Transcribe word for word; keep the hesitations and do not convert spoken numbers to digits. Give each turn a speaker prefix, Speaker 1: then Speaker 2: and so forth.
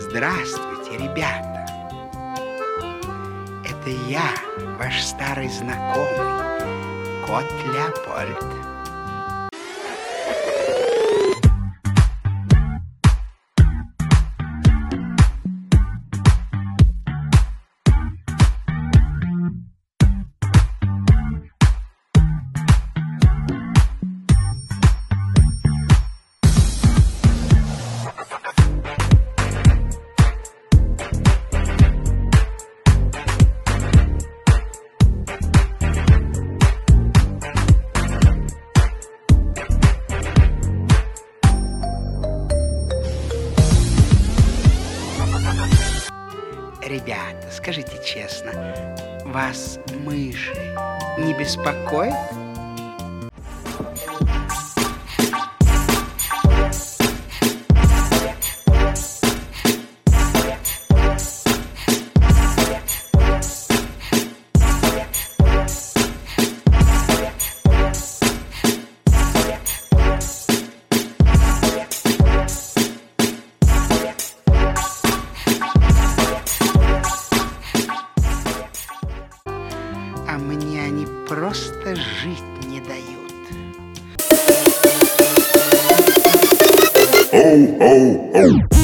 Speaker 1: Здравствуйте, ребята! Это я, ваш старый знакомый, кот Леопольд. Ребята, скажите честно, вас мыши не беспокоят? А мне они просто жить не дают.
Speaker 2: Оу, оу, оу.